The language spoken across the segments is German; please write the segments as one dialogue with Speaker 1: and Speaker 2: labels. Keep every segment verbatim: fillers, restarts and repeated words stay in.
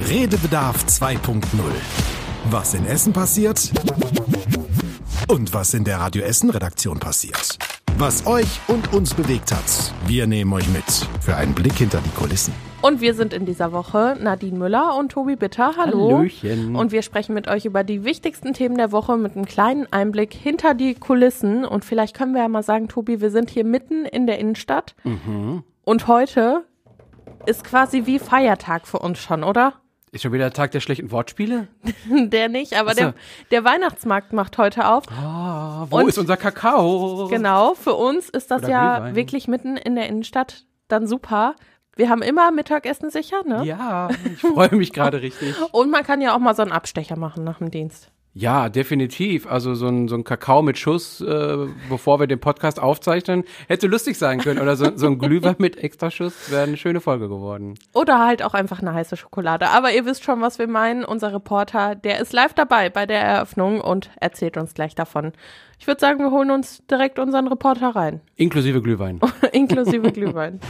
Speaker 1: Redebedarf zwei Punkt null. Was in Essen passiert und was in der Radio Essen Redaktion passiert. Was euch und uns bewegt hat. Wir nehmen euch mit für einen Blick hinter die Kulissen.
Speaker 2: Und wir sind in dieser Woche Nadine Müller und Tobi Bitter. Hallo.
Speaker 3: Hallöchen.
Speaker 2: Und wir sprechen mit euch über die wichtigsten Themen der Woche mit einem kleinen Einblick hinter die Kulissen. Und vielleicht können wir ja mal sagen, Tobi, wir sind hier mitten in der Innenstadt.
Speaker 3: Mhm.
Speaker 2: Und heute ist quasi wie Feiertag für uns schon, oder?
Speaker 3: Ist schon wieder der Tag der schlechten Wortspiele?
Speaker 2: Der nicht, aber der, der Weihnachtsmarkt macht heute auf.
Speaker 3: Ah, wo
Speaker 2: Und
Speaker 3: ist unser Kakao?
Speaker 2: Genau, für uns ist das
Speaker 3: Oder
Speaker 2: ja
Speaker 3: Glühwein.
Speaker 2: wirklich mitten in der Innenstadt dann super. Wir haben immer Mittagessen sicher, ne?
Speaker 3: Ja, ich freue mich gerade richtig.
Speaker 2: Und man kann ja auch mal so einen Abstecher machen nach dem Dienst.
Speaker 3: Ja, definitiv. Also so ein, so ein Kakao mit Schuss, äh, bevor wir den Podcast aufzeichnen, hätte lustig sein können. Oder so, so ein Glühwein mit extra Schuss, wäre eine schöne Folge geworden.
Speaker 2: Oder halt auch einfach eine heiße Schokolade. Aber ihr wisst schon, was wir meinen. Unser Reporter, der ist live dabei bei der Eröffnung und erzählt uns gleich davon. Ich würde sagen, wir holen uns direkt unseren Reporter rein.
Speaker 3: Inklusive Glühwein.
Speaker 2: Inklusive Glühwein.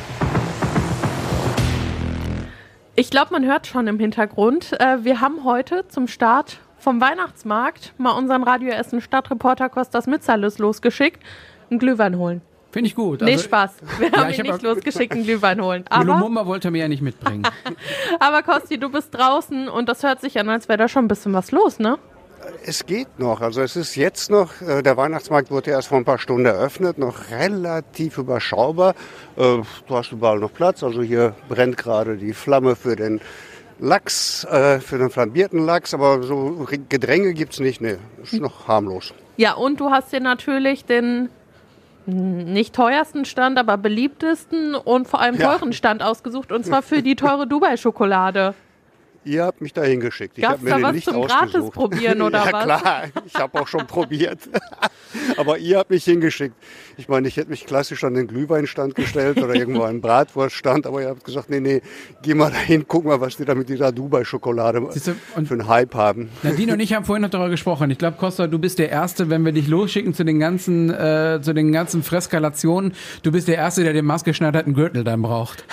Speaker 2: Ich glaube, man hört schon im Hintergrund. Äh, wir haben heute zum Start vom Weihnachtsmarkt mal unseren Radio Essen Stadtreporter Kostas Mitsalis losgeschickt, einen Glühwein holen.
Speaker 3: Finde ich gut.
Speaker 2: Nee,
Speaker 3: Also,
Speaker 2: Spaß. Wir
Speaker 3: ja,
Speaker 2: haben
Speaker 3: ich
Speaker 2: ihn
Speaker 3: hab
Speaker 2: nicht
Speaker 3: auch-
Speaker 2: losgeschickt, einen Glühwein holen. Aber,
Speaker 3: Lumumba wollte er mir ja nicht mitbringen.
Speaker 2: aber Kosti, du bist draußen und das hört sich an, als wäre da schon ein bisschen was los, ne?
Speaker 4: Es geht noch. Also es ist jetzt noch, äh, der Weihnachtsmarkt wurde erst vor ein paar Stunden eröffnet, noch relativ überschaubar. Äh, Du hast überall noch Platz. Also hier brennt gerade die Flamme für den Lachs, äh, für den flambierten Lachs. Aber so Gedränge gibt's nicht. Nee, ist noch harmlos.
Speaker 2: Ja, und du hast dir natürlich den n- nicht teuersten Stand, aber beliebtesten und vor allem
Speaker 4: Ja.
Speaker 2: teuren Stand ausgesucht. Und zwar für die teure Dubai-Schokolade.
Speaker 4: Ihr habt mich dahin geschickt. Ich
Speaker 2: Gab's
Speaker 4: hab mir
Speaker 2: da
Speaker 4: den
Speaker 2: was
Speaker 4: nicht
Speaker 2: zum
Speaker 4: ausgesucht.
Speaker 2: Gratis-Probieren oder
Speaker 4: ja,
Speaker 2: was?
Speaker 4: klar. Ich habe auch schon probiert. Aber ihr habt mich hingeschickt. Ich meine, ich hätte mich klassisch an den Glühweinstand gestellt oder irgendwo an den Bratwurststand. Aber ihr habt gesagt, nee, nee, geh mal dahin, guck mal, was die da mit dieser Dubai-Schokolade
Speaker 3: Siehst du, und-
Speaker 4: für einen Hype haben.
Speaker 3: Nadine und ich haben vorhin noch darüber gesprochen. Ich glaube, Costa, du bist der Erste, wenn wir dich losschicken zu den ganzen, äh, zu den ganzen Freskalationen. Du bist der Erste, der den maßgeschneiderten Gürtel dann braucht.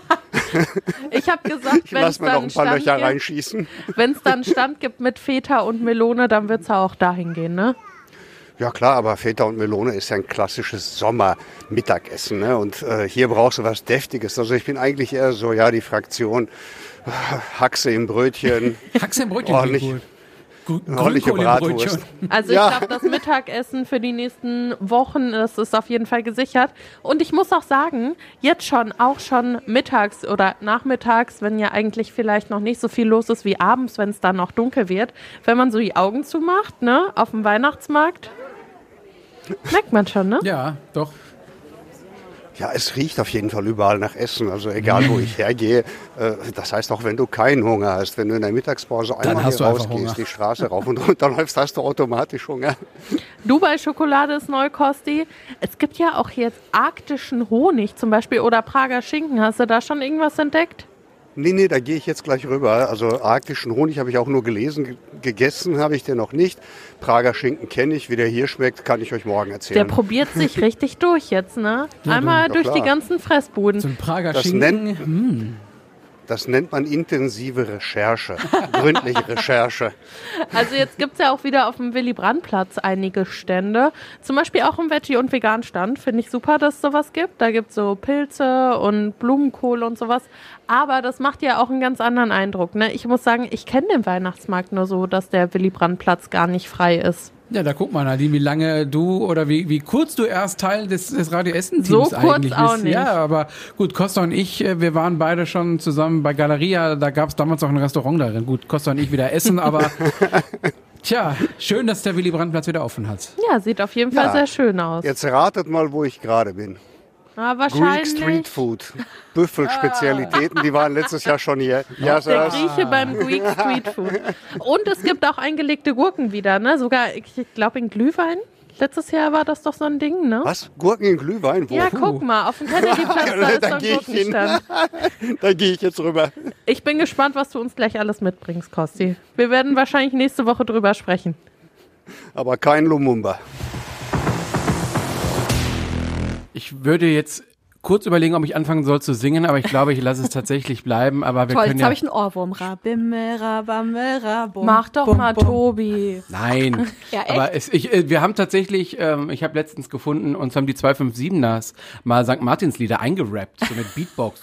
Speaker 2: Ich habe gesagt,
Speaker 4: Ich
Speaker 2: wenn es
Speaker 4: lasse mir
Speaker 2: dann
Speaker 4: noch
Speaker 2: einen
Speaker 4: ein paar
Speaker 2: Stand
Speaker 4: Löcher
Speaker 2: gibt,
Speaker 4: reinschießen.
Speaker 2: wenn es dann einen Stand gibt mit Feta und Melone, dann wird es auch dahin gehen, ne?
Speaker 4: Ja klar, aber Feta und Melone ist ja ein klassisches Sommermittagessen. Ne? Und äh, hier brauchst du was Deftiges. Also ich bin eigentlich eher so, ja, die Fraktion äh, Haxe im Brötchen.
Speaker 3: Haxe im Brötchen
Speaker 4: Ordentlich.
Speaker 3: klingt gut. Grü-
Speaker 4: Ordentliche
Speaker 3: Grünkohl im
Speaker 4: Bratwurst.
Speaker 3: Brötchen.
Speaker 2: Also ich
Speaker 4: Ja.
Speaker 2: glaube, das Mittagessen für die nächsten Wochen, das ist auf jeden Fall gesichert. Und ich muss auch sagen, jetzt schon, auch schon mittags oder nachmittags, wenn ja eigentlich vielleicht noch nicht so viel los ist wie abends, wenn es dann noch dunkel wird, wenn man so die Augen zumacht, ne, auf dem Weihnachtsmarkt, merkt man schon, ne?
Speaker 3: Ja, doch.
Speaker 4: Ja, es riecht auf jeden Fall überall nach Essen. Also egal, wo ich hergehe. Äh, das heißt auch, wenn du keinen Hunger hast, wenn du in der Mittagspause einmal
Speaker 3: hast
Speaker 4: hier
Speaker 3: du einfach Hunger.
Speaker 4: rausgehst, die Straße rauf und runter läufst, hast du automatisch Hunger.
Speaker 2: Dubai-Schokolade ist neu, Kosti. Es gibt ja auch jetzt arktischen Honig zum Beispiel oder Prager Schinken. Hast du da schon irgendwas entdeckt?
Speaker 4: Nee, nee, da gehe ich jetzt gleich rüber. Also arktischen Honig habe ich auch nur gelesen, ge- gegessen habe ich den noch nicht. Prager Schinken kenne ich, wie der hier schmeckt, kann ich euch morgen
Speaker 2: Der
Speaker 4: erzählen.
Speaker 2: probiert sich richtig durch jetzt, ne? Einmal
Speaker 4: ja,
Speaker 2: durch
Speaker 4: klar.
Speaker 2: die ganzen Fressbuden.
Speaker 3: So ein Prager
Speaker 4: Das
Speaker 3: Schinken. Hm.
Speaker 4: Das nennt man intensive Recherche, gründliche Recherche.
Speaker 2: Also jetzt gibt es ja auch wieder auf dem Willy-Brandt-Platz einige Stände. Zum Beispiel auch im Veggie- und Vegan-Stand. Finde ich super, dass es sowas gibt. Da gibt es so Pilze und Blumenkohl und sowas. Aber das macht ja auch einen ganz anderen Eindruck. Ne? Ich muss sagen, ich kenne den Weihnachtsmarkt nur so, dass der Willy-Brandt-Platz gar nicht frei ist.
Speaker 3: Ja, da guck mal, Nadine, wie lange du oder wie, wie kurz du erst Teil des, des Radio Essen-Teams
Speaker 2: So kurz
Speaker 3: eigentlich
Speaker 2: auch
Speaker 3: bist.
Speaker 2: nicht.
Speaker 3: Ja, aber gut, Costa und ich, äh, wir waren beide schon zusammen bei Galeria, da gab es damals auch ein Restaurant darin. Gut, Costa und ich wieder essen, aber tja, schön, dass der Willy-Brandt-Platz wieder offen hat.
Speaker 2: Ja, sieht auf jeden Fall
Speaker 4: Ja.
Speaker 2: sehr schön aus.
Speaker 4: Jetzt ratet mal, wo ich gerade bin.
Speaker 2: Ja,
Speaker 4: Greek
Speaker 2: wahrscheinlich
Speaker 4: Street Food. Büffelspezialitäten, die waren letztes Jahr schon hier. Ja,
Speaker 2: der
Speaker 4: das,
Speaker 2: Grieche beim Greek Street Food. Und es gibt auch eingelegte Gurken wieder, ne? Sogar, ich glaube, in Glühwein. Letztes Jahr war das doch so ein Ding, ne?
Speaker 4: was? Gurken in Glühwein? Wo?
Speaker 2: Ja, guck mal, auf dem Kennedy-Platz, da ist so
Speaker 4: Da
Speaker 2: ein
Speaker 4: geh ich hin.
Speaker 2: Gurkenstand.
Speaker 4: Da gehe ich jetzt rüber.
Speaker 2: Ich bin gespannt, was du uns gleich alles mitbringst, Kosti. Wir werden wahrscheinlich nächste Woche drüber sprechen.
Speaker 4: Aber kein Lumumba.
Speaker 3: Ich würde jetzt kurz überlegen, ob ich anfangen soll zu singen, aber ich glaube, ich lasse es tatsächlich bleiben. Aber wir
Speaker 5: Toll,
Speaker 3: können
Speaker 5: jetzt
Speaker 3: ja
Speaker 5: habe ich einen Ohrwurm. Rabimme, rabamme, rabum,
Speaker 2: Mach doch
Speaker 5: bum,
Speaker 2: mal,
Speaker 5: bum.
Speaker 2: Tobi.
Speaker 3: Nein,
Speaker 5: Ja, echt?
Speaker 3: aber es, ich, äh, wir haben tatsächlich, ähm, ich habe letztens gefunden, uns haben die zwei fünf siebners mal Sankt Martins Lieder eingerappt, so mit Beatbox.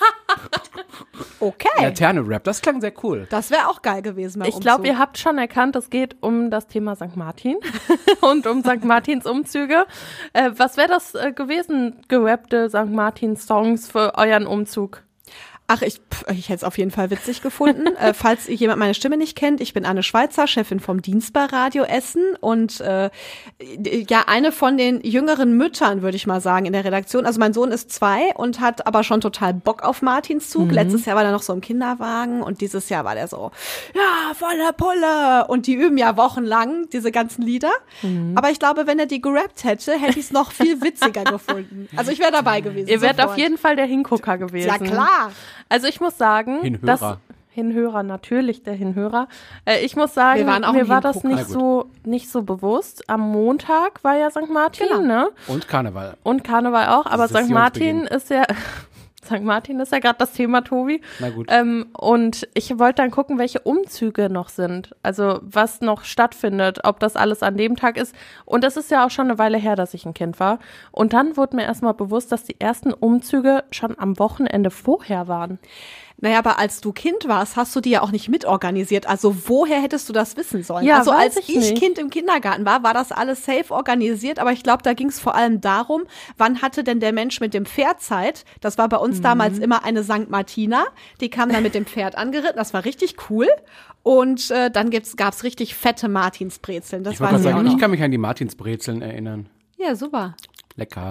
Speaker 5: Okay,
Speaker 3: Laterne-Rap, das klang sehr cool.
Speaker 5: das wäre auch geil gewesen. beim
Speaker 2: Ich glaube,
Speaker 5: Umzug.
Speaker 2: ihr habt schon erkannt, es geht um das Thema Sankt Martin und um Sankt Martins Umzüge. Äh, was wäre das äh, gewesen, gerappte Sankt Martins Songs für euren Umzug?
Speaker 5: Ach, ich, pff, ich hätte es auf jeden Fall witzig gefunden. äh, falls jemand meine Stimme nicht kennt, ich bin Anne Schweizer, Chefin vom Dienst bei Radio Essen und äh, ja, eine von den jüngeren Müttern, würde ich mal sagen, in der Redaktion. Also mein Sohn ist zwei und hat aber schon total Bock auf Martinszug. Mhm. Letztes Jahr war er noch so im Kinderwagen und dieses Jahr war der so, ja, voller Pulle. Und die üben ja wochenlang diese ganzen Lieder. Mhm. Aber ich glaube, wenn er die gerappt hätte, hätte ich es noch viel witziger gefunden. Also ich wäre dabei gewesen.
Speaker 2: Ihr wärt
Speaker 5: sofort.
Speaker 2: auf jeden Fall der Hingucker gewesen.
Speaker 5: Ja, klar.
Speaker 2: Also ich muss sagen,
Speaker 3: Hinhörer.
Speaker 2: dass Hinhörer, natürlich der Hinhörer. Äh, ich muss sagen,
Speaker 5: Wir waren auch
Speaker 2: mir
Speaker 5: ein
Speaker 2: war das
Speaker 5: Hingucker.
Speaker 2: nicht so nicht so bewusst. Am Montag war ja Sankt Martin,
Speaker 5: Genau.
Speaker 2: ne?
Speaker 3: Und Karneval.
Speaker 2: Und Karneval auch, aber Sankt Martin
Speaker 3: Sessionsbeginn.
Speaker 2: ist ja Sankt Martin ist ja gerade das Thema, Tobi.
Speaker 3: Na gut.
Speaker 2: Ähm, und ich wollte dann gucken, welche Umzüge noch sind. Also was noch stattfindet, ob das alles an dem Tag ist. Und das ist ja auch schon eine Weile her, dass ich ein Kind war. Und dann wurde mir erstmal bewusst, dass die ersten Umzüge schon am Wochenende vorher waren.
Speaker 5: Naja, aber als du Kind warst, hast du die ja auch nicht mitorganisiert. Also woher hättest du das wissen sollen?
Speaker 2: Ja,
Speaker 5: also
Speaker 2: weiß
Speaker 5: als
Speaker 2: ich
Speaker 5: ich,
Speaker 2: nicht.
Speaker 5: Kind im Kindergarten war, war das alles safe organisiert. Aber ich glaube, da ging es vor allem darum, wann hatte denn der Mensch mit dem Pferd Zeit? Das war bei uns
Speaker 2: Mhm.
Speaker 5: damals immer eine Sankt Martina. Die kam dann mit dem Pferd angeritten. Das war richtig cool. Und äh, dann gibt's, gab's richtig fette Martinsbrezeln. Das
Speaker 3: Ich wollte
Speaker 5: weiß
Speaker 3: gerade
Speaker 5: ich auch
Speaker 3: sagen,
Speaker 5: noch.
Speaker 3: ich kann mich an die Martinsbrezeln erinnern.
Speaker 5: Ja, super.
Speaker 3: Lecker.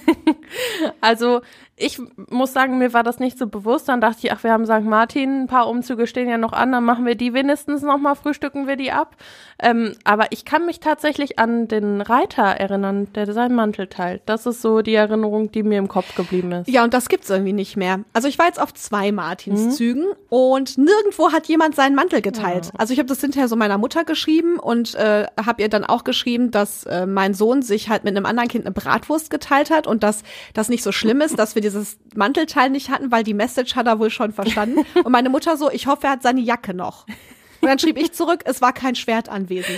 Speaker 2: Also ich muss sagen, mir war das nicht so bewusst. Dann dachte ich, ach, wir haben Sankt Martin, ein paar Umzüge stehen ja noch an, dann machen wir die wenigstens nochmal, frühstücken wir die ab. Ähm, aber ich kann mich tatsächlich an den Reiter erinnern, der seinen Mantel teilt. Das ist so die Erinnerung, die mir im Kopf geblieben ist.
Speaker 5: Ja, und das gibt's irgendwie nicht mehr. Also ich war jetzt auf zwei Martinszügen und nirgendwo hat jemand seinen Mantel geteilt. Also ich habe das hinterher so meiner Mutter geschrieben und äh, habe ihr dann auch geschrieben, dass äh, mein Sohn sich halt mit einem anderen Kind eine Bratwurst geteilt hat und dass das nicht so schlimm ist, dass wir dieses Mantelteil nicht hatten, weil die Message hat er wohl schon verstanden. Und meine Mutter so, ich hoffe, er hat seine Jacke noch. Und dann schrieb ich zurück, es war kein Schwert anwesend.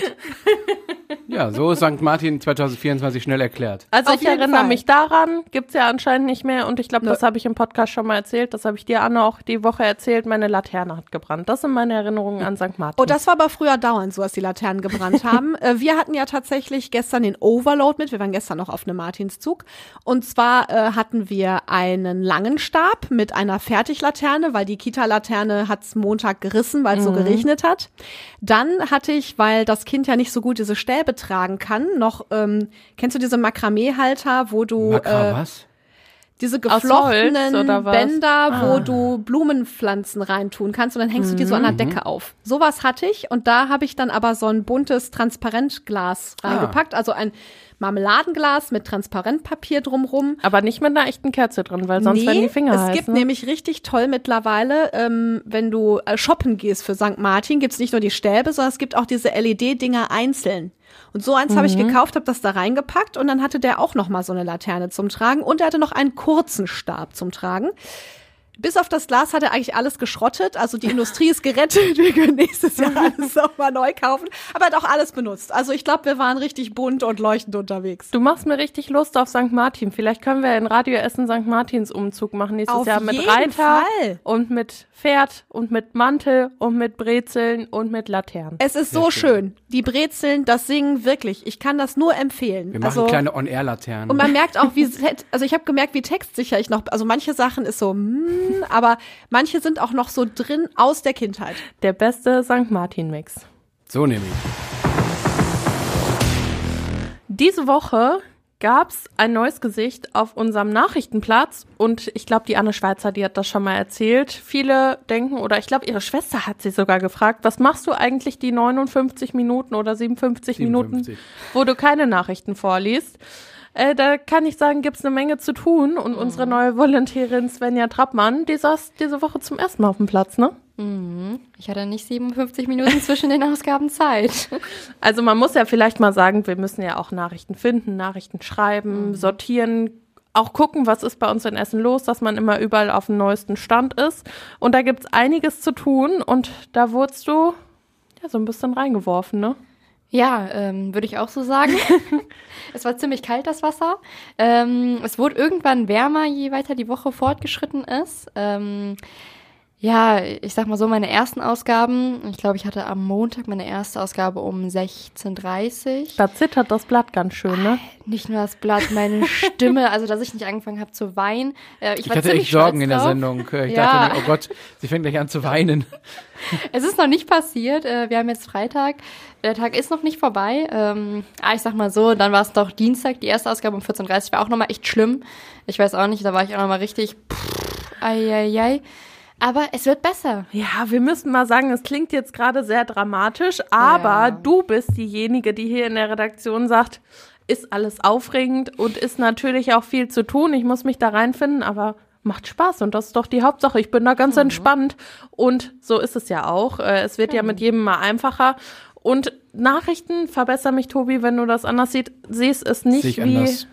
Speaker 3: Ja, so ist Sankt Martin zwanzig vierundzwanzig schnell erklärt.
Speaker 2: Also
Speaker 5: Auf
Speaker 2: ich
Speaker 5: jeden
Speaker 2: erinnere
Speaker 5: Fall.
Speaker 2: mich daran, gibt's ja anscheinend nicht mehr und ich glaube,
Speaker 5: Nö.
Speaker 2: das habe ich im Podcast schon mal erzählt, das habe ich dir, Anne, auch die Woche erzählt, meine Laterne hat gebrannt. Das sind meine Erinnerungen an Sankt Martin.
Speaker 5: Oh, das war aber früher dauernd so, dass die Laternen gebrannt haben. äh, wir hatten ja tatsächlich gestern den Overload mit. Wir waren gestern noch auf einem Martinszug. Und zwar äh, hatten wir einen langen Stab mit einer Fertiglaterne, weil die Kita-Laterne hat's Montag gerissen, weil es so geregnet hat. Dann hatte ich, weil das Kind ja nicht so gut diese Stäbe tragen kann, noch, ähm, kennst du diese Makramee-Halter, wo du
Speaker 3: Makra,
Speaker 5: äh,
Speaker 3: was?
Speaker 5: diese
Speaker 2: Aus
Speaker 5: geflochtenen
Speaker 2: Holz oder was?
Speaker 5: Bänder, wo
Speaker 2: Ah.
Speaker 5: du Blumenpflanzen reintun kannst und dann hängst du die so an der Decke auf. Sowas hatte ich und da habe ich dann aber so ein buntes Transparentglas reingepackt, also ein Marmeladenglas mit Transparentpapier drumrum.
Speaker 2: Aber nicht mit einer echten Kerze drin, weil sonst werden die Finger
Speaker 5: es
Speaker 2: heiß.
Speaker 5: gibt
Speaker 2: ne?
Speaker 5: nämlich richtig toll mittlerweile, ähm, wenn du äh, shoppen gehst für Sankt Martin, gibt's nicht nur die Stäbe, sondern es gibt auch diese L E D-Dinger einzeln. Und so eins habe ich gekauft, habe das da reingepackt und dann hatte der auch noch mal so eine Laterne zum Tragen und er hatte noch einen kurzen Stab zum Tragen. Bis auf das Glas hat er eigentlich alles geschrottet. Also die Industrie ist gerettet. Wir können nächstes Jahr alles nochmal neu kaufen. Aber er hat auch alles benutzt. Also ich glaube, wir waren richtig bunt und leuchtend unterwegs.
Speaker 2: Du machst mir richtig Lust auf Sankt Martin. Vielleicht können wir in Radio Essen Sankt Martins Umzug machen nächstes
Speaker 5: Auf
Speaker 2: Jahr mit
Speaker 5: jeden
Speaker 2: Reiter
Speaker 5: Fall.
Speaker 2: und mit Pferd und mit Mantel und mit Brezeln und mit Laternen.
Speaker 5: Es ist so schön. Die Brezeln, das Singen, wirklich. Ich kann das nur empfehlen.
Speaker 3: Wir machen
Speaker 5: also,
Speaker 3: kleine On-Air-Laternen.
Speaker 5: und man merkt auch, wie, also ich habe gemerkt, wie textsicher ich noch, also manche Sachen ist so, mm, aber manche sind auch noch so drin aus der Kindheit.
Speaker 2: Der beste Sankt Martin-Mix.
Speaker 3: So nämlich.
Speaker 2: Diese Woche gab's ein neues Gesicht auf unserem Nachrichtenplatz und ich glaube, die Anne Schweizer, die hat das schon mal erzählt. Viele denken, oder ich glaube, ihre Schwester hat sie sogar gefragt, was machst du eigentlich die neunundfünfzig Minuten oder siebenundfünfzig Minuten,
Speaker 3: siebenundfünfzig.
Speaker 2: wo du keine Nachrichten vorliest? Äh, da kann ich sagen, gibt's eine Menge zu tun und unsere neue Volontärin Svenja Trappmann, die saß diese Woche zum ersten Mal auf dem Platz, ne?
Speaker 6: Ich hatte nicht siebenundfünfzig Minuten zwischen den Ausgaben Zeit.
Speaker 2: Also man muss ja vielleicht mal sagen, wir müssen ja auch Nachrichten finden, Nachrichten schreiben, sortieren, auch gucken, was ist bei uns in Essen los, dass man immer überall auf dem neuesten Stand ist. Und da gibt's einiges zu tun und da wurdest du ja so ein bisschen reingeworfen, ne?
Speaker 6: Ja, ähm, würde ich auch so sagen. Es war ziemlich kalt, das Wasser. Ähm, es wurde irgendwann wärmer, je weiter die Woche fortgeschritten ist. Ähm, ja, ich sag mal so, meine ersten Ausgaben, ich glaube, ich hatte am Montag meine erste Ausgabe um sechzehn Uhr dreißig.
Speaker 2: Da zittert das Blatt ganz schön, ne?
Speaker 6: Nicht nur das Blatt, meine Stimme, also dass ich nicht angefangen habe zu weinen. Äh, ich
Speaker 3: Ich
Speaker 6: war
Speaker 3: hatte
Speaker 6: ziemlich
Speaker 3: echt Sorgen
Speaker 6: stolz
Speaker 3: in der
Speaker 6: drauf.
Speaker 3: Sendung. Ich
Speaker 6: Ja.
Speaker 3: dachte mir, oh Gott, sie fängt gleich an zu weinen.
Speaker 6: Es ist noch nicht passiert. äh, Wir haben jetzt Freitag. Der Tag ist noch nicht vorbei. Ähm, ah, ich sag mal so, dann war es doch Dienstag. Die erste Ausgabe um vierzehn Uhr dreißig war auch nochmal echt schlimm. Ich weiß auch nicht, da war ich auch nochmal richtig pff, ai, ai, ai. Aber es wird besser.
Speaker 2: Ja, wir müssen mal sagen, es klingt jetzt gerade sehr dramatisch, aber
Speaker 6: Ja.
Speaker 2: du bist diejenige, die hier in der Redaktion sagt, ist alles aufregend und ist natürlich auch viel zu tun. Ich muss mich da reinfinden, aber macht Spaß und das ist doch die Hauptsache. Ich bin da ganz mhm. entspannt und so ist es ja auch. Äh, Es wird mhm. ja mit jedem mal einfacher. Und Nachrichten, verbessere mich, Tobi, wenn du das anders siehst, siehst es nicht
Speaker 3: Sehe ich
Speaker 2: wie...
Speaker 3: anders.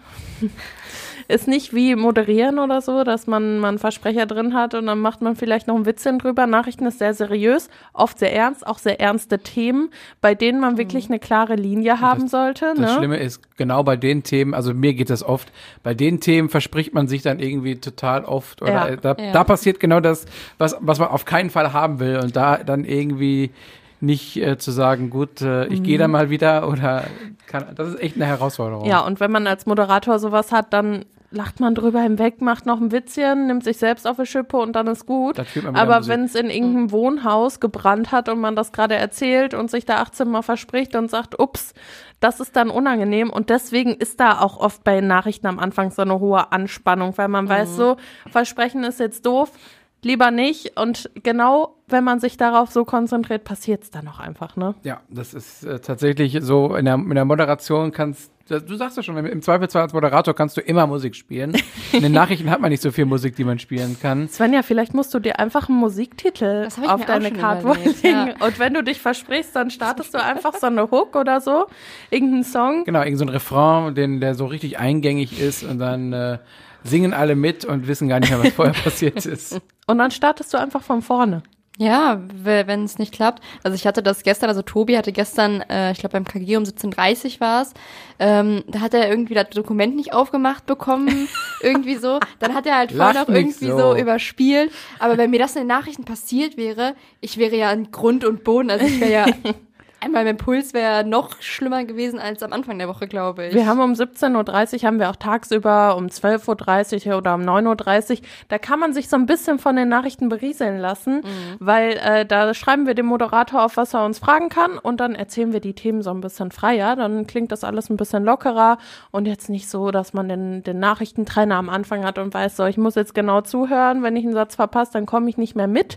Speaker 2: Ist nicht wie moderieren oder so, dass man, man einen Versprecher drin hat und dann macht man vielleicht noch ein Witzchen drüber. Nachrichten ist sehr seriös, oft sehr ernst, auch sehr ernste Themen, bei denen man wirklich eine klare Linie haben
Speaker 3: das,
Speaker 2: sollte.
Speaker 3: Das
Speaker 2: ne?
Speaker 3: Schlimme ist, genau bei den Themen, also mir geht das oft, bei den Themen verspricht man sich dann irgendwie total oft oder
Speaker 2: Ja.
Speaker 3: da,
Speaker 6: Ja.
Speaker 3: da passiert genau das, was, was man auf keinen Fall haben will und da dann irgendwie nicht äh, zu sagen, gut, äh, ich
Speaker 2: Mhm.
Speaker 3: gehe da mal wieder oder kann, das ist echt eine Herausforderung.
Speaker 2: Ja, und wenn man als Moderator sowas hat, dann lacht man drüber hinweg, macht noch ein Witzchen, nimmt sich selbst auf die Schippe und dann ist gut.
Speaker 3: Dann spielt man wieder
Speaker 2: Aber
Speaker 3: Musik.
Speaker 2: wenn es in irgendeinem Wohnhaus gebrannt hat und man das gerade erzählt und sich da achtzehn Mal verspricht und sagt, ups, das ist dann unangenehm und deswegen ist da auch oft bei Nachrichten am Anfang so eine hohe Anspannung, weil man weiß so, Versprechen ist jetzt doof, lieber nicht und genau, wenn man sich darauf so konzentriert, passiert es dann auch einfach, ne?
Speaker 3: Ja, das ist äh, tatsächlich so, in der, in der Moderation kannst du sagst ja schon, im Zweifelsfall als Moderator kannst du immer Musik spielen. In den Nachrichten hat man nicht so viel Musik, die man spielen kann.
Speaker 2: Svenja, vielleicht musst du dir einfach einen Musiktitel
Speaker 6: Das hab ich
Speaker 2: auf
Speaker 6: mir auch
Speaker 2: deine
Speaker 6: schon
Speaker 2: Cardboard
Speaker 6: überlegt,
Speaker 2: legen.
Speaker 6: ja.
Speaker 2: Und wenn du dich versprichst, dann startest du einfach so eine Hook oder so, irgendeinen Song.
Speaker 3: Genau, irgend so ein Refrain, den, der so richtig eingängig ist und dann äh, singen alle mit und wissen gar nicht mehr, was vorher passiert ist.
Speaker 2: Und dann startest du einfach von vorne.
Speaker 6: Ja, wenn es nicht klappt. Also ich hatte das gestern, also Tobi hatte gestern, äh, ich glaube beim K G um siebzehn Uhr dreißig war es, ähm, da hat er irgendwie das Dokument nicht aufgemacht bekommen, irgendwie so. Dann hat er halt voll
Speaker 3: Lach
Speaker 6: noch
Speaker 3: nicht
Speaker 6: irgendwie so.
Speaker 3: so
Speaker 6: überspielt. Aber wenn mir das in den Nachrichten passiert wäre, ich wäre ja an Grund und Boden, also ich wäre ja, einmal mein Puls wäre noch schlimmer gewesen als am Anfang der Woche, glaube ich.
Speaker 2: Wir haben um siebzehn Uhr dreißig, haben wir auch tagsüber um zwölf Uhr dreißig oder um neun Uhr dreißig, da kann man sich so ein bisschen von den Nachrichten berieseln lassen, mhm. weil äh, da schreiben wir dem Moderator auf, was er uns fragen kann und dann erzählen wir die Themen so ein bisschen freier, dann klingt das alles ein bisschen lockerer und jetzt nicht so, dass man den, den Nachrichtentrenner am Anfang hat und weiß so, ich muss jetzt genau zuhören, wenn ich einen Satz verpasse, dann komme ich nicht mehr mit.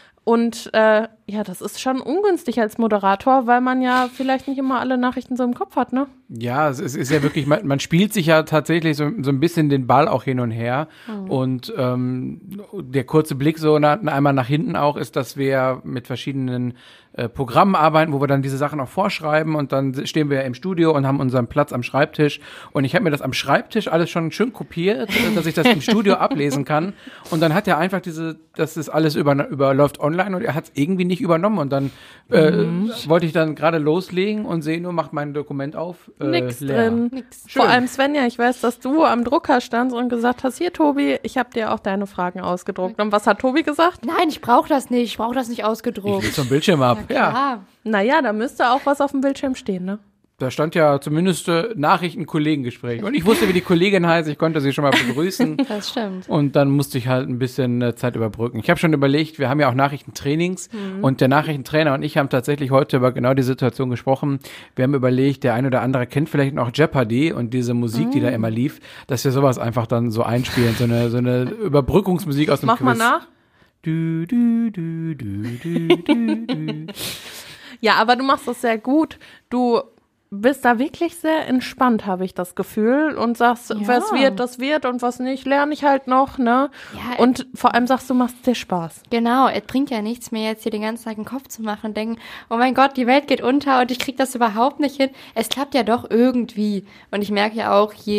Speaker 2: Und äh, ja, das ist schon ungünstig als Moderator, weil man ja vielleicht nicht immer alle Nachrichten so im Kopf hat, ne?
Speaker 3: Ja, es ist, ist ja wirklich, man, man spielt sich ja tatsächlich so, so ein bisschen den Ball auch hin und her. Mhm. Und ähm, der kurze Blick so na, einmal nach hinten auch ist, dass wir mit verschiedenen äh, Programmen arbeiten, wo wir dann diese Sachen auch vorschreiben und dann stehen wir ja im Studio und haben unseren Platz am Schreibtisch. Und ich habe mir das am Schreibtisch alles schon schön kopiert, dass ich das im Studio ablesen kann. Und dann hat er einfach diese, das ist alles über, überläuft online und er hat es irgendwie nicht übernommen. Und dann äh, mhm. wollte ich dann gerade loslegen und sehe nur, macht mein Dokument auf. Äh,
Speaker 2: Nix
Speaker 3: leer.
Speaker 2: drin.
Speaker 6: Nix.
Speaker 2: Vor allem Svenja, ich weiß, dass du am Drucker standst und gesagt hast, hier Tobi, ich habe dir auch deine Fragen ausgedruckt. Und was hat Tobi gesagt?
Speaker 6: Nein, ich brauche das nicht, ich brauche das nicht
Speaker 3: Ich
Speaker 6: ausgedruckt.
Speaker 3: lese vom Bildschirm ab. Ja,
Speaker 6: Klar.
Speaker 2: Naja, da müsste auch was auf dem Bildschirm stehen, ne?
Speaker 3: da stand ja zumindest äh, Nachrichten-Kollegen-Gespräch. Und ich wusste, wie die Kollegin heißt, ich konnte sie schon mal begrüßen.
Speaker 6: Das stimmt.
Speaker 3: Und dann musste ich halt ein bisschen äh, Zeit überbrücken. Ich habe schon überlegt, wir haben ja auch Nachrichtentrainings mhm. und der Nachrichtentrainer und ich haben tatsächlich heute über genau die Situation gesprochen. Wir haben überlegt, der ein oder andere kennt vielleicht noch Jeopardy und diese Musik, mhm. die da immer lief, dass wir sowas einfach dann so einspielen, so eine, so eine Überbrückungsmusik aus dem
Speaker 2: Mach
Speaker 3: Quiz.
Speaker 2: mal nach.
Speaker 3: Du, du, du, du, du, du, du.
Speaker 2: Ja, aber du machst das sehr gut. Du bist da wirklich sehr entspannt, habe ich das Gefühl. Und sagst,
Speaker 6: Ja.
Speaker 2: was wird, das wird und was nicht, lerne ich halt noch, ne?
Speaker 6: Ja,
Speaker 2: Und vor allem sagst du, machst dir Spaß.
Speaker 6: Genau, es bringt ja nichts mehr, jetzt hier den ganzen Tag den Kopf zu machen und denken, oh mein Gott, die Welt geht unter und ich krieg das überhaupt nicht hin. Es klappt ja doch irgendwie. Und ich merke ja auch, je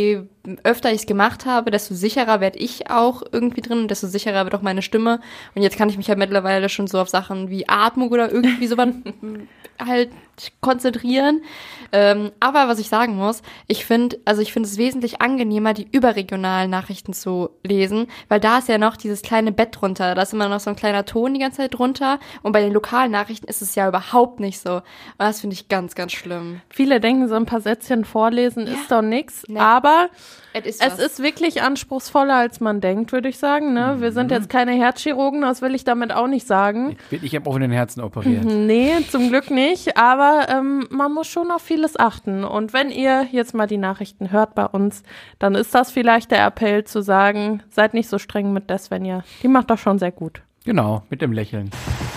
Speaker 6: öfter ich es gemacht habe, desto sicherer werde ich auch irgendwie drin und desto sicherer wird auch meine Stimme. Und jetzt kann ich mich halt mittlerweile schon so auf Sachen wie Atmung oder irgendwie sowas halt konzentrieren. Ähm, aber was ich sagen muss, ich finde, also ich finde es wesentlich angenehmer, die überregionalen Nachrichten zu lesen, weil da ist ja noch dieses kleine Bett drunter, da ist immer noch so ein kleiner Ton die ganze Zeit drunter und bei den lokalen Nachrichten ist es ja überhaupt nicht so. Und das finde ich ganz, ganz schlimm.
Speaker 2: Viele denken, so ein paar Sätzchen vorlesen
Speaker 6: Ja.
Speaker 2: ist doch nix,
Speaker 6: Nee.
Speaker 2: aber
Speaker 6: Es ist,
Speaker 2: es
Speaker 6: was.
Speaker 2: ist wirklich anspruchsvoller, als man denkt, würde ich sagen. Ne? Wir sind jetzt keine Herzchirurgen, das will ich damit auch nicht sagen.
Speaker 3: Ich habe auch in den Herzen operiert.
Speaker 2: Nee, zum Glück nicht, aber ähm, man muss schon auf vieles achten. Und wenn ihr jetzt mal die Nachrichten hört bei uns, dann ist das vielleicht der Appell zu sagen, seid nicht so streng mit der Svenja. Die macht das schon sehr gut.
Speaker 3: Genau, mit dem Lächeln.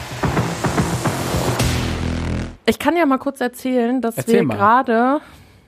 Speaker 2: Ich kann ja mal kurz erzählen, dass
Speaker 3: Erzähl
Speaker 2: wir
Speaker 3: mal.
Speaker 2: gerade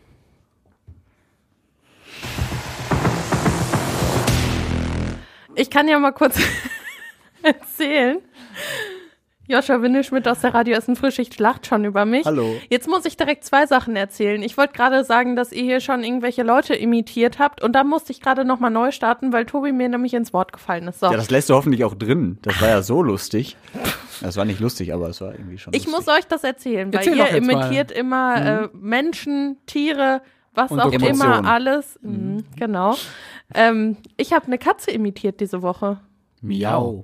Speaker 2: Ich kann ja mal kurz erzählen. Joscha Windelschmidt aus der Radio Essen Frischschicht lacht schon über mich.
Speaker 7: Hallo.
Speaker 2: Jetzt muss ich direkt zwei Sachen erzählen. Ich wollte gerade sagen, dass ihr hier schon irgendwelche Leute imitiert habt und da musste ich gerade nochmal neu starten, weil Tobi mir nämlich ins Wort gefallen ist. So.
Speaker 7: Ja, das lässt du hoffentlich auch drin. Das war ja so lustig. Das war nicht lustig, aber es war irgendwie schon
Speaker 2: Ich
Speaker 7: lustig.
Speaker 2: muss euch das erzählen, weil
Speaker 3: Erzähl
Speaker 2: ihr
Speaker 3: doch jetzt mal.
Speaker 2: imitiert immer äh, Menschen, Tiere, was
Speaker 3: Und
Speaker 2: auch
Speaker 3: Emotionen.
Speaker 2: immer alles. Mhm, genau. Ähm, ich habe eine Katze imitiert diese Woche.
Speaker 7: Miau.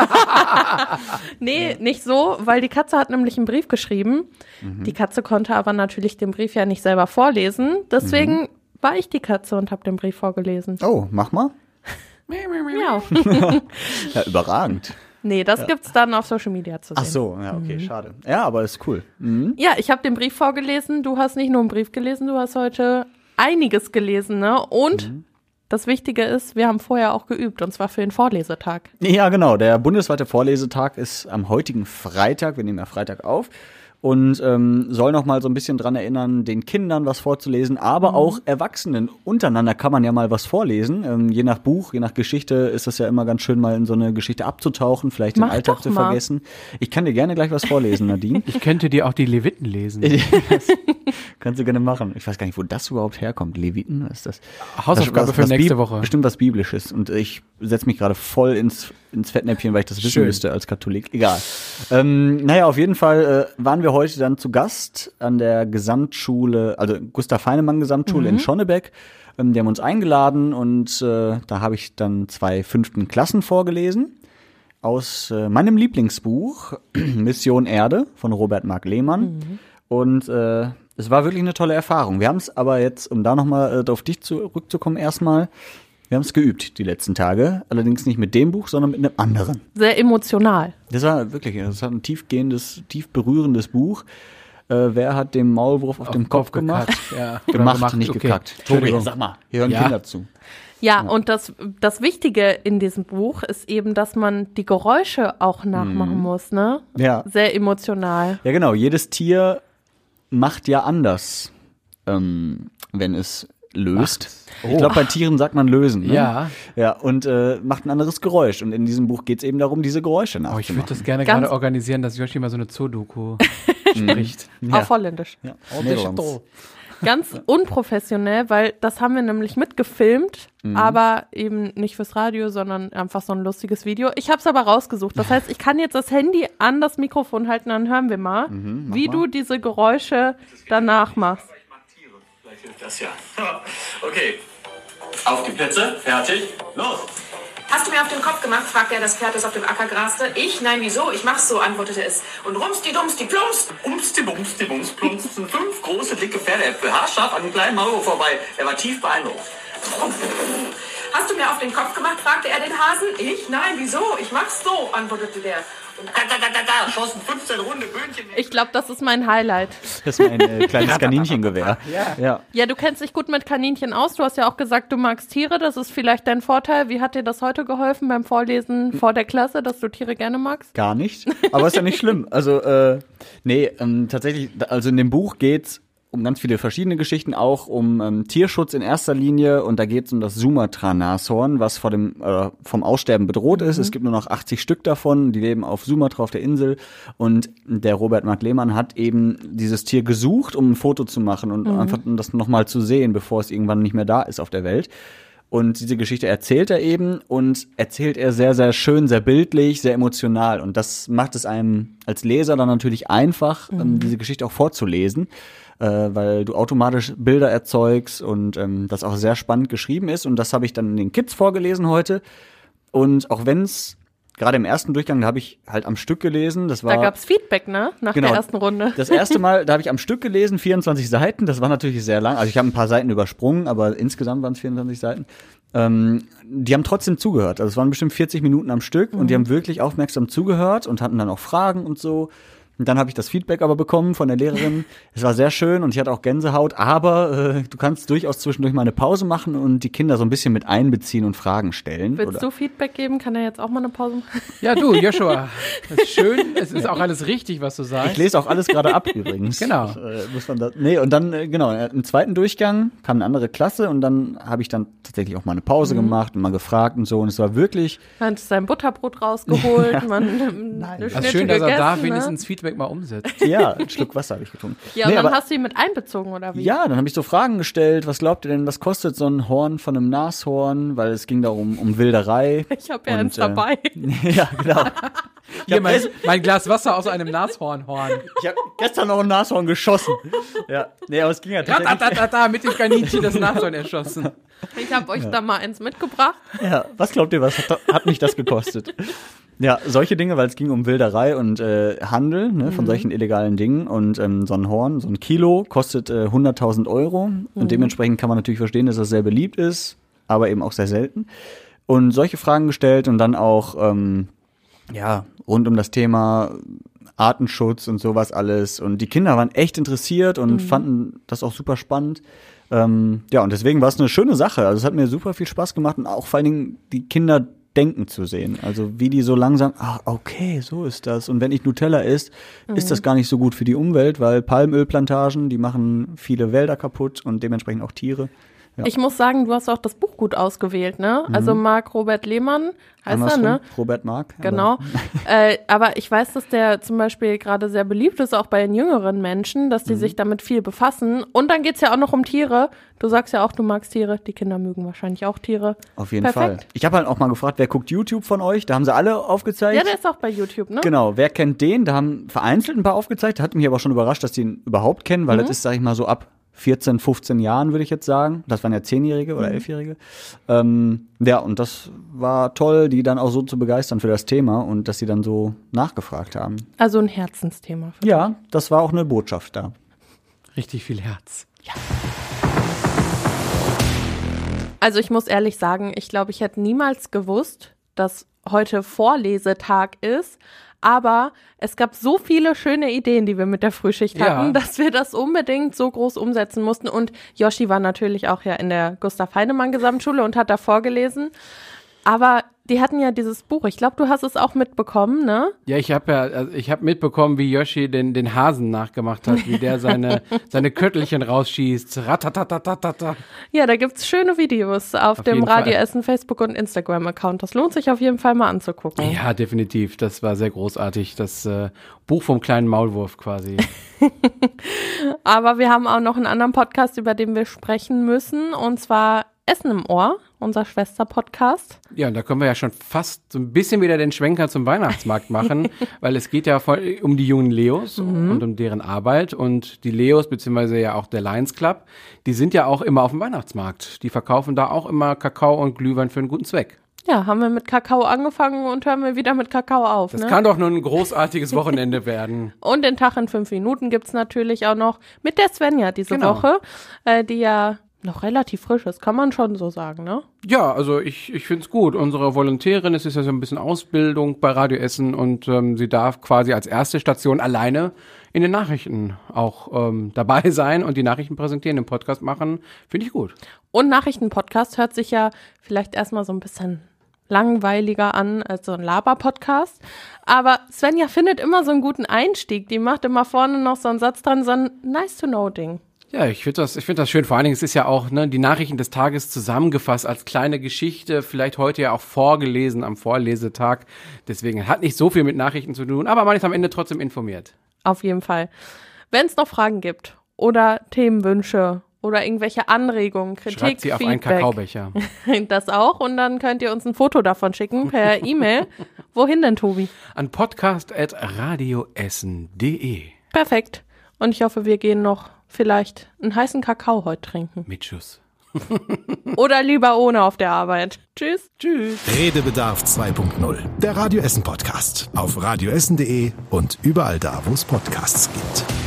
Speaker 2: Nee, nicht so, weil die Katze hat nämlich einen Brief geschrieben. Die Katze konnte aber natürlich den Brief ja nicht selber vorlesen. Deswegen war ich die Katze und habe den Brief vorgelesen.
Speaker 7: Oh, mach mal.
Speaker 2: Ja.
Speaker 7: Ja, überragend.
Speaker 2: Nee, das gibt's dann auf Social Media zu sehen.
Speaker 7: Ach so, ja, okay, schade. Ja, aber ist cool. Mhm.
Speaker 2: Ja, ich habe den Brief vorgelesen. Du hast nicht nur einen Brief gelesen, du hast heute einiges gelesen, ne? Und das Wichtige ist, wir haben vorher auch geübt, und zwar für den Vorlesetag.
Speaker 7: Ja, genau. Der bundesweite Vorlesetag ist am heutigen Freitag. Wir nehmen ja Freitag auf. Und ähm, soll noch mal so ein bisschen dran erinnern, den Kindern was vorzulesen, aber auch Erwachsenen. Untereinander kann man ja mal was vorlesen. Ähm, je nach Buch, je nach Geschichte ist es ja immer ganz schön, mal in so eine Geschichte abzutauchen, vielleicht den
Speaker 2: Mach
Speaker 7: Alltag
Speaker 2: doch
Speaker 7: zu
Speaker 2: mal.
Speaker 7: vergessen. Ich kann dir gerne gleich was vorlesen, Nadine.
Speaker 3: Ich könnte dir auch die Leviten lesen.
Speaker 7: Das kannst du gerne machen. Ich weiß gar nicht, wo das überhaupt herkommt. Leviten, was ist das?
Speaker 3: Hausaufgabe
Speaker 7: Was-
Speaker 3: für
Speaker 7: was
Speaker 3: nächste
Speaker 7: Bib-
Speaker 3: Woche.
Speaker 7: Bestimmt was Biblisches. Und ich setze mich gerade voll ins, ins Fettnäpfchen, weil ich das wissen
Speaker 3: Schön.
Speaker 7: müsste als Katholik. Egal. Ähm, naja, auf jeden Fall äh, waren wir heute dann zu Gast an der Gesamtschule, also Gustav Heinemann Gesamtschule in Schonnebeck. Ähm, die haben uns eingeladen und äh, da habe ich dann zwei fünften Klassen vorgelesen aus äh, meinem Lieblingsbuch Mission Erde von Robert Mark Lehmann. Und äh, es war wirklich eine tolle Erfahrung. Wir haben es aber jetzt, um da nochmal äh, auf dich zurückzukommen, erstmal, wir haben es geübt die letzten Tage. Allerdings nicht mit dem Buch, sondern mit einem anderen.
Speaker 2: Sehr emotional.
Speaker 7: Das war wirklich, das hat ein tiefgehendes, tief berührendes Buch. Äh, wer hat den Maulwurf auf, dem Kopf gemacht?
Speaker 3: gekackt, Ja. Oder
Speaker 7: Gemacht, nicht
Speaker 3: okay.
Speaker 7: gekackt.
Speaker 3: Entschuldigung.
Speaker 7: sag mal. Hier hören
Speaker 3: Ja.
Speaker 7: Kinder zu.
Speaker 2: Ja, und das, das Wichtige in diesem Buch ist eben, dass man die Geräusche auch nachmachen muss, ne?
Speaker 7: Ja.
Speaker 2: Sehr emotional.
Speaker 7: Ja, genau. Jedes Tier macht ja anders, ähm, wenn es löst. Ich glaube, bei Tieren sagt man lösen. Ne?
Speaker 3: Ja.
Speaker 7: Ja, und äh, macht ein anderes Geräusch. Und in diesem Buch geht es eben darum, diese Geräusche
Speaker 3: Oh, ich würde
Speaker 7: nachzumachen.
Speaker 3: das gerne
Speaker 2: Ganz-
Speaker 3: gerade organisieren, dass Joshi mal so eine Zoo-Doku spricht.
Speaker 7: ja.
Speaker 2: Auf Holländisch.
Speaker 7: Ja, Nederlands.
Speaker 2: Ganz unprofessionell, weil das haben wir nämlich mitgefilmt, aber eben nicht fürs Radio, sondern einfach so ein lustiges Video. Ich habe es aber rausgesucht. Das heißt, ich kann jetzt das Handy an das Mikrofon halten, dann hören wir mal, wie du diese Geräusche danach machst.
Speaker 8: Ich mag Tiere. Vielleicht hilft das ja. Okay. Auf die Plätze. Fertig. Los.
Speaker 9: Hast du mir auf den Kopf gemacht, fragte er das Pferd, das auf dem Acker graste. Ich? Nein, wieso? Ich mach's so, antwortete es. Und rumsti dumsti plumps.
Speaker 8: Umsti, bumsti, bums, plumpsten fünf große, dicke Pferdeäpfel haarscharf an einem kleinen Maulwurf vorbei. Er war tief beeindruckt.
Speaker 9: Hast du mir auf den Kopf gemacht, fragte er den Hasen. Ich? Nein, wieso? Ich mach's so, antwortete der. Und
Speaker 8: Da, da, da, da, da, schossen fünfzehn runde Böhnchen.
Speaker 2: Ich glaube, das ist mein Highlight.
Speaker 7: Das ist mein äh, kleines Kaninchengewehr. Ja. ja.
Speaker 2: Ja, du kennst dich gut mit Kaninchen aus. Du hast ja auch gesagt, du magst Tiere. Das ist vielleicht dein Vorteil. Wie hat dir das heute geholfen beim Vorlesen vor der Klasse, dass du Tiere gerne magst?
Speaker 7: Gar nicht. Aber ist ja nicht schlimm. Also, äh, nee, ähm, tatsächlich, also in dem Buch geht's um ganz viele verschiedene Geschichten, auch um ähm, Tierschutz in erster Linie. Und da geht es um das Sumatra-Nashorn, was vor dem äh, vom Aussterben bedroht ist. Es gibt nur noch achtzig Stück davon, die leben auf Sumatra, auf der Insel. Und der Robert Mark Lehmann hat eben dieses Tier gesucht, um ein Foto zu machen und mhm. einfach um das nochmal zu sehen, bevor es irgendwann nicht mehr da ist auf der Welt. Und diese Geschichte erzählt er eben und erzählt er sehr, sehr schön, sehr bildlich, sehr emotional. Und das macht es einem als Leser dann natürlich einfach, mhm. ähm, diese Geschichte auch vorzulesen, äh, weil du automatisch Bilder erzeugst und ähm, das auch sehr spannend geschrieben ist. Und das habe ich dann den Kids vorgelesen heute. Und auch wenn es gerade im ersten Durchgang, da habe ich halt am Stück gelesen. Das war,
Speaker 2: da gab's Feedback, ne? Nach
Speaker 7: genau,
Speaker 2: der ersten Runde.
Speaker 7: Das erste Mal, da habe ich am Stück gelesen, vierundzwanzig Seiten. Das war natürlich sehr lang. Also ich habe ein paar Seiten übersprungen, aber insgesamt waren es vierundzwanzig Seiten. Ähm, die haben trotzdem zugehört. Also es waren bestimmt vierzig Minuten am Stück mhm. und die haben wirklich aufmerksam zugehört und hatten dann auch Fragen und so. Und dann habe ich das Feedback aber bekommen von der Lehrerin. Es war sehr schön und ich hatte auch Gänsehaut, aber äh, du kannst durchaus zwischendurch mal eine Pause machen und die Kinder so ein bisschen mit einbeziehen und Fragen stellen.
Speaker 2: Willst
Speaker 7: oder?
Speaker 2: du Feedback geben? Kann er jetzt auch mal eine Pause machen?
Speaker 3: Ja, du, Joshua, das ist schön. Es ist auch alles richtig, was du sagst.
Speaker 7: Ich lese auch alles gerade ab übrigens.
Speaker 3: Genau.
Speaker 7: Äh, muss man da, nee, und dann, äh, genau, im zweiten Durchgang kam eine andere Klasse und dann habe ich dann tatsächlich auch mal eine Pause mhm. gemacht und mal gefragt und so. Und es war wirklich...
Speaker 2: Man hat sein Butterbrot rausgeholt,
Speaker 7: ja.
Speaker 2: man
Speaker 7: Nein.
Speaker 2: eine
Speaker 3: Das ist schön, dass er
Speaker 2: gegessen,
Speaker 3: da
Speaker 2: ne?
Speaker 3: wenigstens Feedback mal umsetzt.
Speaker 7: Ja, einen Schluck Wasser habe ich getrunken.
Speaker 2: Ja, und
Speaker 7: nee,
Speaker 2: dann
Speaker 7: aber,
Speaker 2: hast du ihn mit einbezogen, oder wie?
Speaker 7: Ja, dann habe ich so Fragen gestellt. Was glaubt ihr denn, was kostet so ein Horn von einem Nashorn? Weil es ging da um, um Wilderei.
Speaker 2: Ich habe ja
Speaker 7: und,
Speaker 2: eins dabei.
Speaker 7: Äh, ja, genau.
Speaker 3: Hier, mein, mein Glas Wasser aus einem Nashornhorn.
Speaker 7: Ich habe gestern noch ein Nashorn geschossen. Ja, nee, aber es ging ja tatsächlich.
Speaker 3: Da, da, da, da, mit dem Kaninchen das Nashorn erschossen.
Speaker 2: Ich habe euch ja. da mal eins mitgebracht.
Speaker 7: Ja, was glaubt ihr, was hat, hat mich das gekostet? Ja, solche Dinge, weil es ging um Wilderei und äh, Handel ne, von mhm. solchen illegalen Dingen. Und ähm, so ein Horn, so ein Kilo, kostet äh, hunderttausend Euro. Mhm. Und dementsprechend kann man natürlich verstehen, dass das sehr beliebt ist, aber eben auch sehr selten. Und solche Fragen gestellt und dann auch ähm, ja rund um das Thema Artenschutz und sowas alles. Und die Kinder waren echt interessiert und mhm. fanden das auch super spannend. Ähm, ja, und deswegen war es eine schöne Sache. Also es hat mir super viel Spaß gemacht und auch vor allen Dingen die Kinder denken zu sehen. Also wie die so langsam, ah, okay, so ist das. Und wenn ich Nutella isst, mhm. ist das gar nicht so gut für die Umwelt, weil Palmölplantagen, die machen viele Wälder kaputt und dementsprechend auch Tiere. Ja.
Speaker 2: Ich muss sagen, du hast auch das Buch gut ausgewählt, ne?
Speaker 7: Mhm.
Speaker 2: Also Mark Robert Lehmann heißt er, ne?
Speaker 7: Robert Mark.
Speaker 2: Genau. Aber. äh, aber ich weiß, dass der zum Beispiel gerade sehr beliebt ist, auch bei den jüngeren Menschen, dass die mhm. sich damit viel befassen. Und dann geht's ja auch noch um Tiere. Du sagst ja auch, du magst Tiere. Die Kinder mögen wahrscheinlich auch Tiere.
Speaker 7: Auf jeden
Speaker 2: Perfekt.
Speaker 7: Fall. Ich habe halt auch mal gefragt, wer guckt YouTube von euch? Da haben sie alle aufgezeigt.
Speaker 2: Ja, der ist auch bei YouTube, ne?
Speaker 7: Genau. Wer kennt den? Da haben vereinzelt ein paar aufgezeigt. Hat mich aber schon überrascht, dass die ihn überhaupt kennen, weil mhm. das ist, sag ich mal, so ab vierzehn, fünfzehn Jahren, würde ich jetzt sagen. Das waren ja Zehnjährige oder Elfjährige. Ähm, ja, und das war toll, die dann auch so zu begeistern für das Thema und dass sie dann so nachgefragt haben.
Speaker 2: Also ein Herzensthema. Für
Speaker 7: ja, das war auch eine Botschaft da.
Speaker 3: Richtig viel Herz.
Speaker 2: Ja. Also ich muss ehrlich sagen, ich glaube, ich hätte niemals gewusst, dass heute Vorlesetag ist. Aber es gab so viele schöne Ideen, die wir mit der Frühschicht hatten, ja. dass wir das unbedingt so groß umsetzen mussten. Und Yoshi war natürlich auch ja in der Gustav Heinemann Gesamtschule und hat da vorgelesen. Aber die hatten ja dieses Buch. Ich glaube, du hast es auch mitbekommen, ne?
Speaker 3: Ja, ich habe ja, also ich habe mitbekommen, wie Yoshi den den Hasen nachgemacht hat, wie der seine seine Köttelchen rausschießt. Ratatatatata.
Speaker 2: Ja, da gibt's schöne Videos auf, auf dem Radio Essen Facebook und Instagram Account. Das lohnt sich auf jeden Fall mal anzugucken.
Speaker 3: Ja, definitiv. Das war sehr großartig. Das äh, Buch vom kleinen Maulwurf quasi.
Speaker 2: Aber wir haben auch noch einen anderen Podcast, über den wir sprechen müssen, und zwar Essen im Ohr, unser Schwester-Podcast.
Speaker 3: Ja, und da können wir ja schon fast so ein bisschen wieder den Schwenker zum Weihnachtsmarkt machen, weil es geht ja voll um die jungen Leos mhm. und um deren Arbeit. Und die Leos, beziehungsweise ja auch der Lions Club, die sind ja auch immer auf dem Weihnachtsmarkt. Die verkaufen da auch immer Kakao und Glühwein für einen guten Zweck.
Speaker 2: Ja, haben wir mit Kakao angefangen und hören wir wieder mit Kakao auf.
Speaker 3: Das
Speaker 2: ne?
Speaker 3: kann doch nur ein großartiges Wochenende werden.
Speaker 2: Und den Tag in fünf Minuten gibt's natürlich auch noch mit der Svenja diese
Speaker 3: genau.
Speaker 2: Woche, äh, die ja noch relativ frisch ist, kann man schon so sagen, ne?
Speaker 3: Ja, also ich, ich finde es gut. Unsere Volontärin, es ist ja so ein bisschen Ausbildung bei Radio Essen und ähm, sie darf quasi als erste Station alleine in den Nachrichten auch ähm, dabei sein und die Nachrichten präsentieren, den Podcast machen, finde ich gut.
Speaker 2: Und Nachrichtenpodcast hört sich ja vielleicht erstmal so ein bisschen langweiliger an als so ein Laber-Podcast. Aber Svenja findet immer so einen guten Einstieg. Die macht immer vorne noch so einen Satz dran, so ein Nice-to-know-Ding.
Speaker 3: Ja, ich finde das, ich finde das schön. Vor allen Dingen, es ist ja auch ne, die Nachrichten des Tages zusammengefasst als kleine Geschichte, vielleicht heute ja auch vorgelesen am Vorlesetag. Deswegen hat nicht so viel mit Nachrichten zu tun, aber man ist am Ende trotzdem informiert.
Speaker 2: Auf jeden Fall. Wenn es noch Fragen gibt oder Themenwünsche oder irgendwelche Anregungen, Kritik,
Speaker 3: Schreibt sie auf einen
Speaker 2: Feedback,
Speaker 3: Kakaobecher.
Speaker 2: das auch. Und dann könnt ihr uns ein Foto davon schicken per E-Mail. Wohin denn, Tobi?
Speaker 3: An podcast at radioessen punkt de.
Speaker 2: Perfekt. Und ich hoffe, wir gehen noch vielleicht einen heißen Kakao heute trinken.
Speaker 3: Mit Schuss.
Speaker 2: Oder lieber ohne auf der Arbeit. Tschüss.
Speaker 3: Tschüss.
Speaker 1: Redebedarf zwei Punkt null. Der Radio Essen Podcast. Auf radioessen punkt de und überall da, wo es Podcasts gibt.